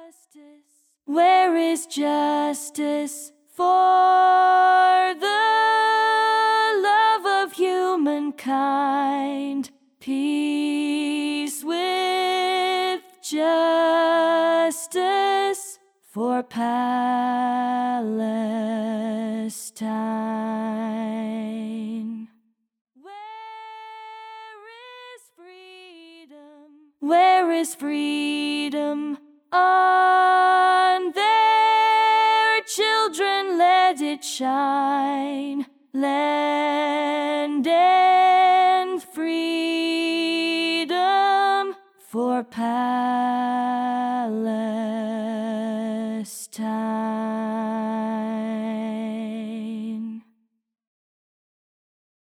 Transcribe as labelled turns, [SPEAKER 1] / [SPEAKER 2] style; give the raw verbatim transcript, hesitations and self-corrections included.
[SPEAKER 1] Where is justice for the love of humankind? Peace with justice for Palestine. Where is freedom? Where is freedom? On their children let it shine. Land and freedom for Palestine.